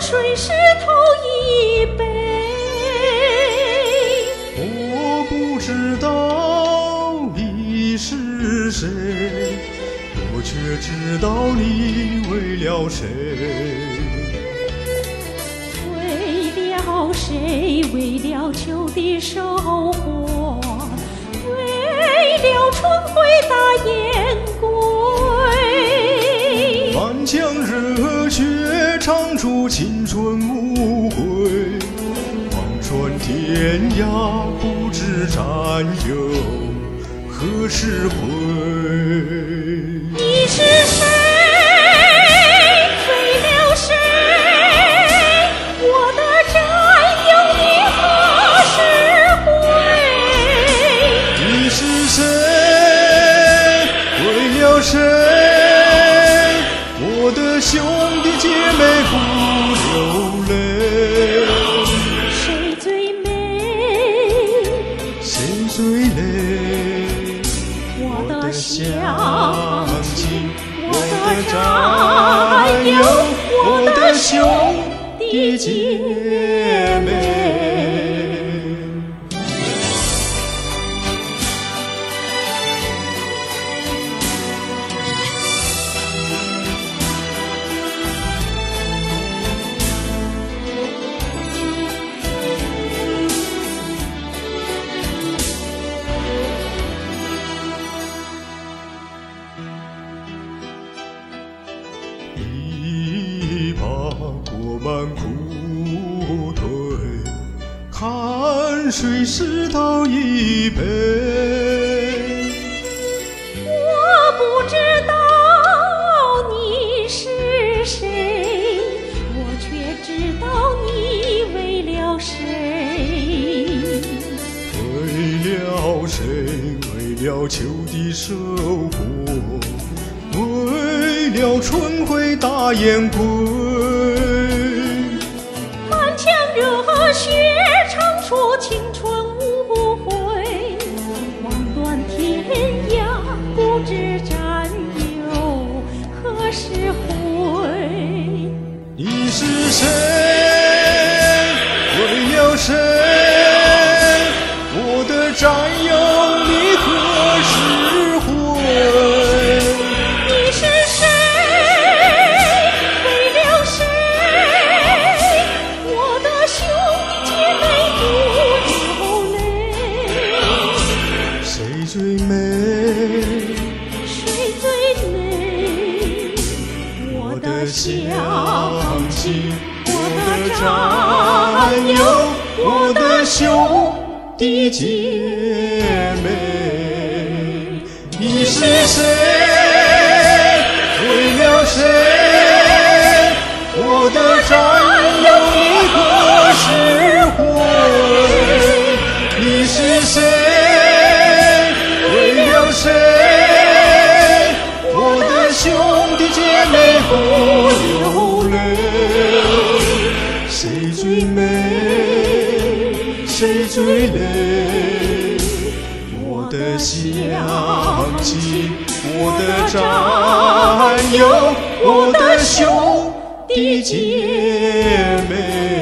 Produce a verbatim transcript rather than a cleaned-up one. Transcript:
水石头一杯。 我不知道你是谁，我却知道你为了谁。 为了谁？为了秋的收获，为了春回大雁归。 满腔热血唱出青春无悔，望穿天涯不知战友何时回。 你是谁？为了谁？我的战友你何时归？ 你是谁？为了谁？我的兄弟姐妹不流泪。 谁最美？ 谁最累？ 我的乡亲，我我的的战战友， 友， 我的我的兄兄弟弟姐姐妹。一把过满苦腿，看水石头一杯。 我不知道你是谁，我却知道你为了谁。 为了谁？为了秋的收获，为了春回大雁归。 满腔热血唱出青春无悔，望断天涯不知战友何时回。 你是谁？为了谁？我的战友你何时回？ 你是谁？为了谁？我的兄弟姐妹不流泪。 谁最美？ 谁最美？我的乡亲，我的战友， 我的兄弟姐妹。你是谁？为了谁？我的战友你何时回？你是谁？为了谁？我的兄弟姐妹不流泪。谁最美？谁最累？我的乡亲，我的战友，我的兄弟姐妹。